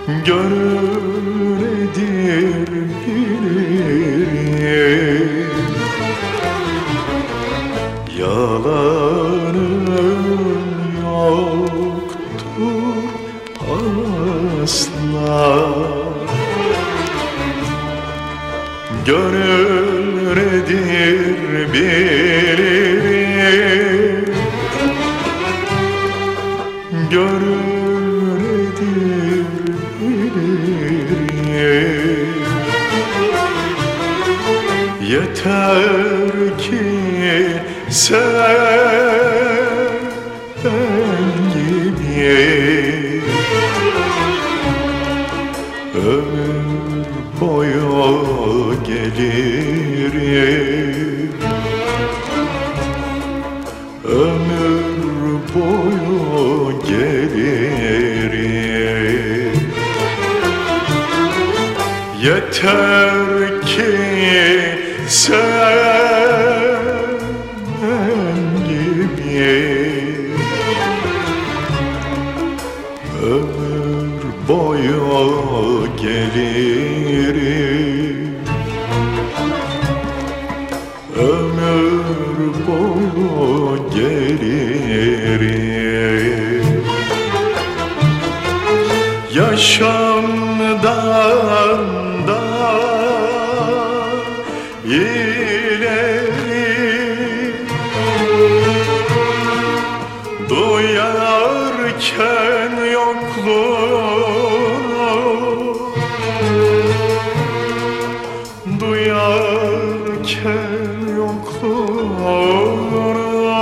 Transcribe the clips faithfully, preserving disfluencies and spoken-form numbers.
Gönül nedir bilirim, yalanın yoktur asla. Gönül nedir bilirim, gönül nedir bilirim. Yeter ki seven gibi ömür boyu gelirim, ömür boyu gelirim. Yeter ki seven gibi ömür boyu gelirim, ömür boyu gelirim. Yaşamdan da ileri duyarken yokluğunu, duyarken yokluğunu,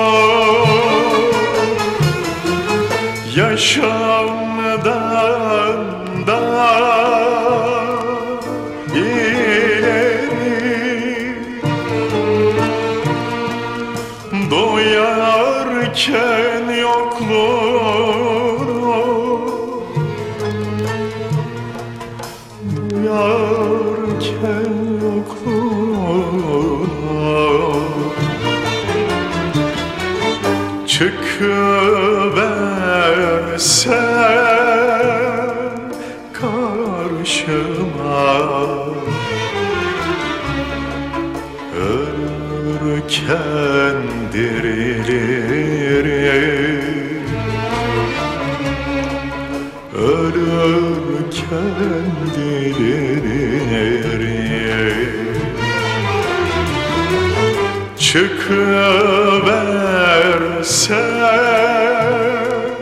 yaşamdan da ileri doyarken yokluğunu, doyarken yokluğunu çıkıversen karşıma, ölürken dirilirim, ölürken dirilirim. Çıkıversen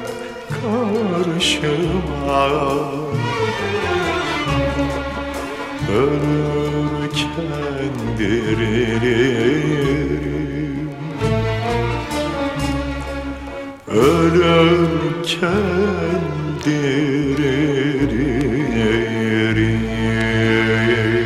karşıma, ölürken dirilirim, ölürken dirilirim.